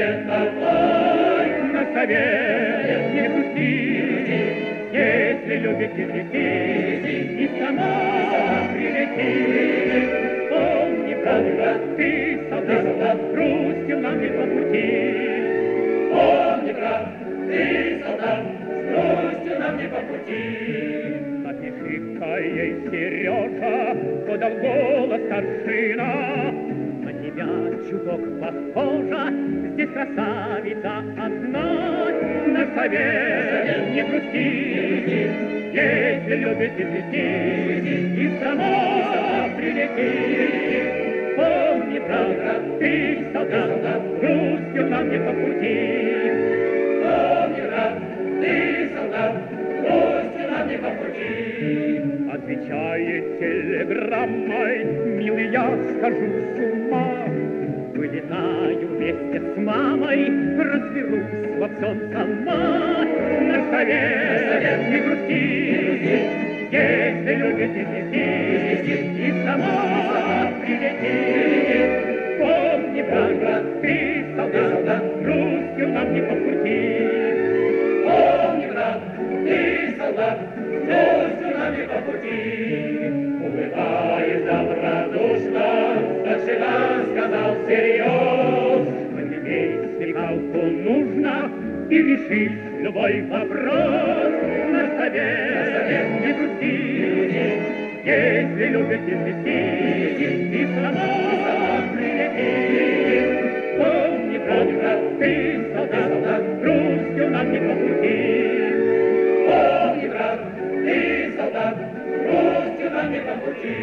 на совет не грусти, если любите детей, и сама прилети. Помни, брат, ты солдат, бросил нам не по пути. Помни, брат, ты солдат, бросил нам не по пути. Напиши-ка ей, Сережа, подал голос старшина. На тебя чуток похожа, здесь красавица одна. На совет не грусти, если любите детей, и сама прилети. Помни, брат, ты солдат, бросил нам не по пути. Помни, брат, ты солдат, бросил нам не по пути. Отвечает телеграммой, милый, я схожу с ума. Вылетаю вместе с мамой, разберусь во всем сама. На совет не грусти, если любите детей, и сама прилети. Помни, брат, ты солдат, бросил нам не по пути. Помни, брат, ты солдат, бросил нам не по пути. Улыбаясь добродушно, старшина сказал всерьез: понимей, смекалку нужно, и решишь любой вопрос. На совет не грусти, если любите детей, и сама прилети. Помни, брат, ты солдат, бросил нам не по пути. Помни, брат, ты солдат, бросил нам не по пути.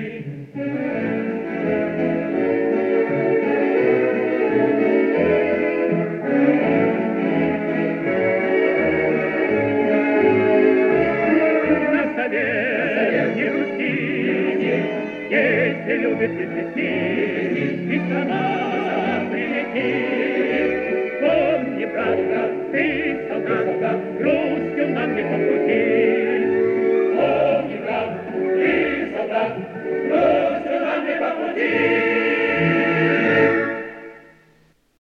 Не грусти, если любите детей, и сама прилети. Помни, брат,